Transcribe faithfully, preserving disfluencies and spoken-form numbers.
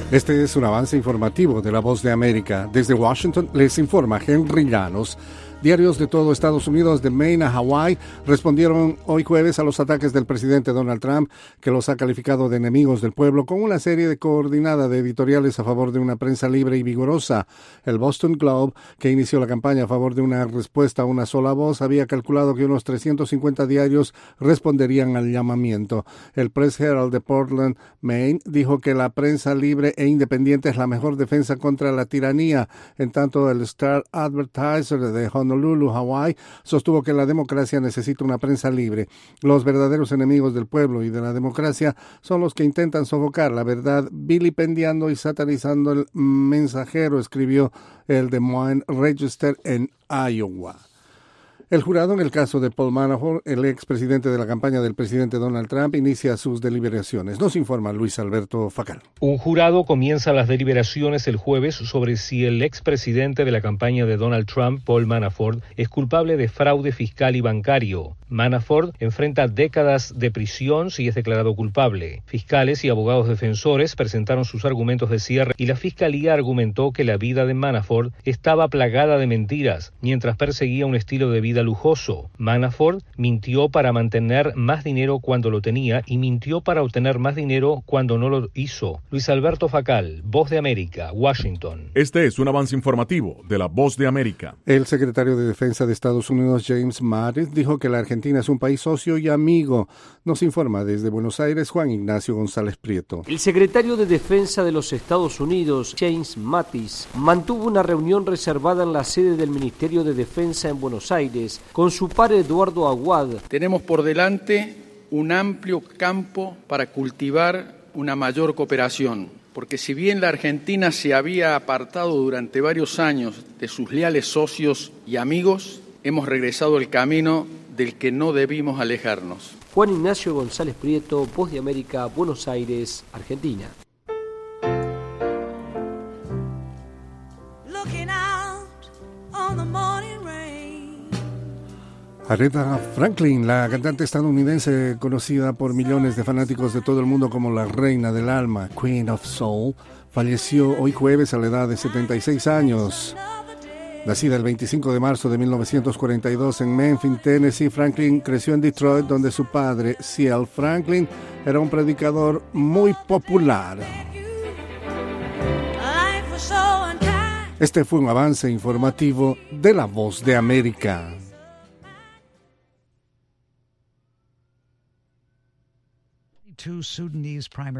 Este es un avance informativo de La Voz de América. Desde Washington les informa Henry Llanos. Diarios de todo Estados Unidos, de Maine a Hawái, respondieron hoy jueves a los ataques del presidente Donald Trump, que los ha calificado de enemigos del pueblo, con una serie de coordinada de editoriales a favor de una prensa libre y vigorosa. El Boston Globe, que inició la campaña a favor de una respuesta a una sola voz, había calculado que unos trescientos cincuenta diarios responderían al llamamiento. El Press Herald de Portland, Maine, dijo que la prensa libre e independiente es la mejor defensa contra la tiranía. En tanto, el Star Advertiser de Honolulu, Honolulu, Hawái, sostuvo que la democracia necesita una prensa libre. Los verdaderos enemigos del pueblo y de la democracia son los que intentan sofocar la verdad, vilipendiando y satanizando el mensajero, escribió el Des Moines Register en Iowa. El jurado en el caso de Paul Manafort, el expresidente de la campaña del presidente Donald Trump, inicia sus deliberaciones. Nos informa Luis Alberto Facal. Un jurado comienza las deliberaciones el jueves sobre si el expresidente de la campaña de Donald Trump, Paul Manafort, es culpable de fraude fiscal y bancario. Manafort enfrenta décadas de prisión si es declarado culpable. Fiscales y abogados defensores presentaron sus argumentos de cierre y la fiscalía argumentó que la vida de Manafort estaba plagada de mentiras, mientras perseguía un estilo de vida lujoso. Manafort mintió para mantener más dinero cuando lo tenía y mintió para obtener más dinero cuando no lo hizo. Luis Alberto Facal, Voz de América, Washington. Este es un avance informativo de la Voz de América. El secretario de Defensa de Estados Unidos, James Mattis, dijo que la Argentina es un país socio y amigo. Nos informa desde Buenos Aires Juan Ignacio González Prieto. El secretario de Defensa de los Estados Unidos, James Mattis, mantuvo una reunión reservada en la sede del Ministerio de Defensa en Buenos Aires con su par Eduardo Aguad. Tenemos por delante un amplio campo para cultivar una mayor cooperación, porque si bien la Argentina se había apartado durante varios años de sus leales socios y amigos, hemos regresado al camino del que no debimos alejarnos. Juan Ignacio González Prieto, Voz de América, Buenos Aires, Argentina. Aretha Franklin, la cantante estadounidense conocida por millones de fanáticos de todo el mundo como la reina del alma, Queen of Soul, falleció hoy jueves a la edad de setenta y seis años. Nacida el veinticinco de marzo de mil novecientos cuarenta y dos en Memphis, Tennessee, Franklin creció en Detroit, donde su padre, C L Franklin, era un predicador muy popular. Este fue un avance informativo de La Voz de América. Two Sudanese primary